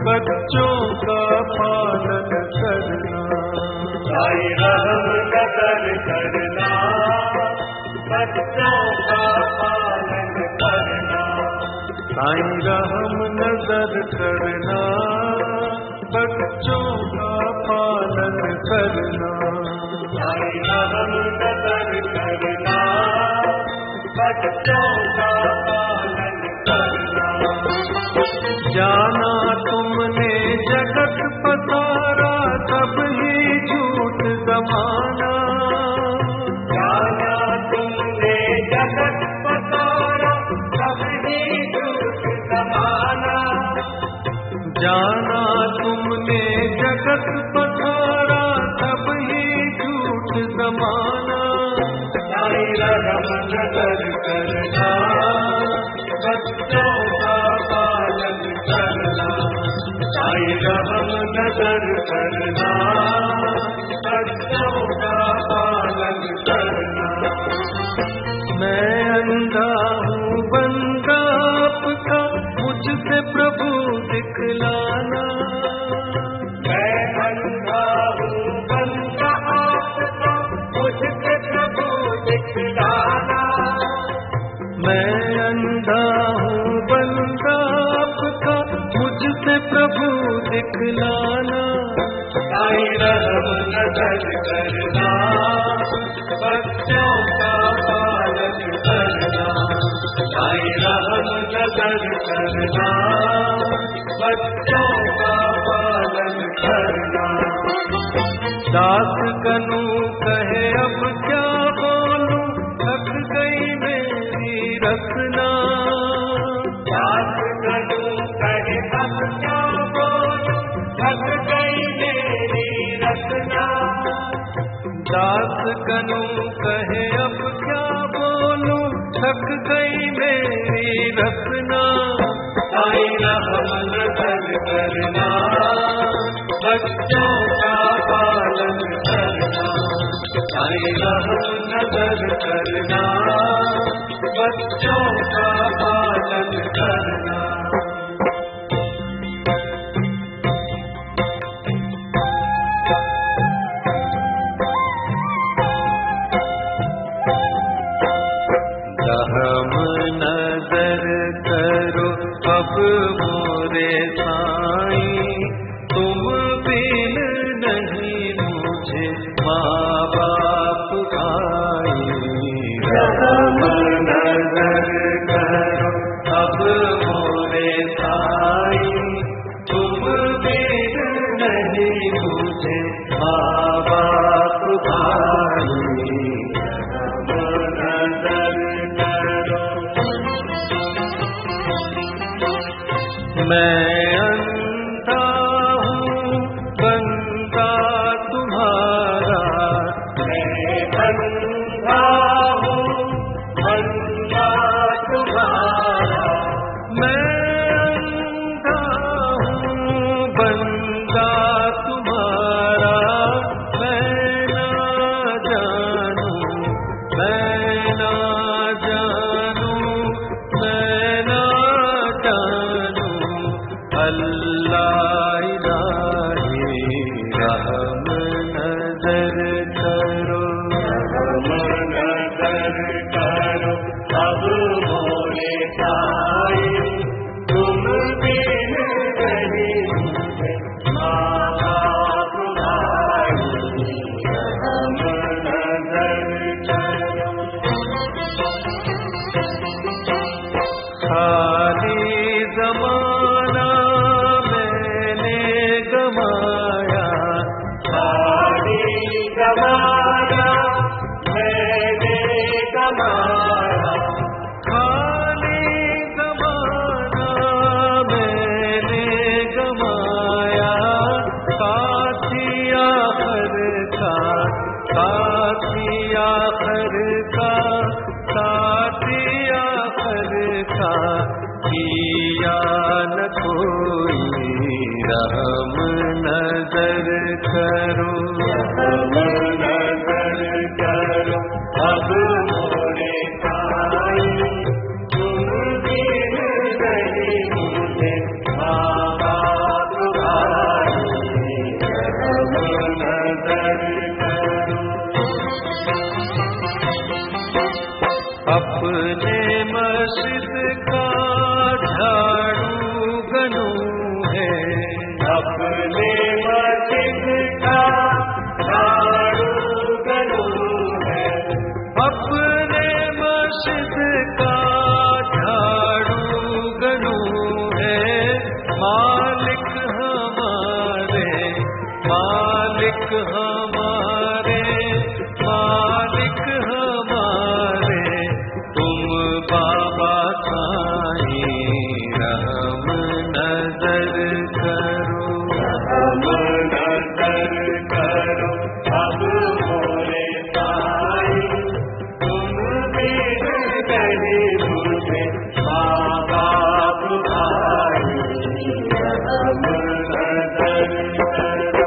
बच्चों का पालन करना। साईं रहम नजर करना, बच्चों का पालन करना। साईं रहम नजर करना, बच्चों का पालन करना। साईं रहम नजर करना, बच्चों का पालन करना। जाना तुमने जगत पसारा, सब ही झूठ जमाना। जाना तुमने जगत पसारा, सब ही झूठ जमाना। जाना तुमने जगत पसारा, सब ही झूठ जमाना। साईं रहम नजर करना, बच्चों का पालन करना। साईं रहम नजर करना, बच्चों का पालन करना। मैं अंधा हूँ बंदा आपका, मुझसे प्रभु दिखलाना। मैं अंधा हूँ बंदा आपका, मुझसे प्रभु दिखलाना। मैं अंधा हूँ बंदा आपका, मुझसे प्रभु दिखलाना। साईं रहम नजर करना, बच्चों का पालन करना। साईं रहम नजर करना, बच्चों का पालन करना। दास कनु कहे अब क्या बोलूं, थक गई मेरी रचना। दास कनु कहे अब क्या बोलूं, थक गई मेरी रचना। दास कनु कहे अब क्या बोलूं, थक गई मेरी रचना। साईं रहम नजर करना, बच्चों का पालन करना। साईं रहम नजर करना, बच्चों का पालन करना। रहम नजर करो अब मोरे साईं, तुम बिन नहीं मुझे माँ बाप भाई। रहम नजर करो अब मोरे साईं, तुम बिन नहीं मुझे माँ बाप भाई। मैं अंधा हूँ बंदा तुम्हारा, मैं अंधा हूँ बंदा तुम्हारा। मैं अंधा हूँ बंदा तुम्हारा। मैं ना जानूं, मैं ना जानूं, मैं ना जानूं, अल्लाह इलाही रहम नजर करो। रहम नजर करो अब मोरे साईं, तुम बिन नहीं मुझे माँ बाप भाई। रहम नजर करो। खाली जमाना मैंने गमाया, खाली जमाना मैंने गमाया। खाली जमाना मैंने गमाया। साथी आखिर का, साथी आखिर का, साथी आखिर का किया न कोई। रहम नजर करो, रहम नजर करो अब मोरे साईं, तुम बिन नहीं मुझे माँ बाप हमारे मालिक हमारे तुम बाबा साईं रहम नजर करो हम नजर करो अब मोरे साईं तुम भी नहीं मुझे बाबा बुआई हम नजर करो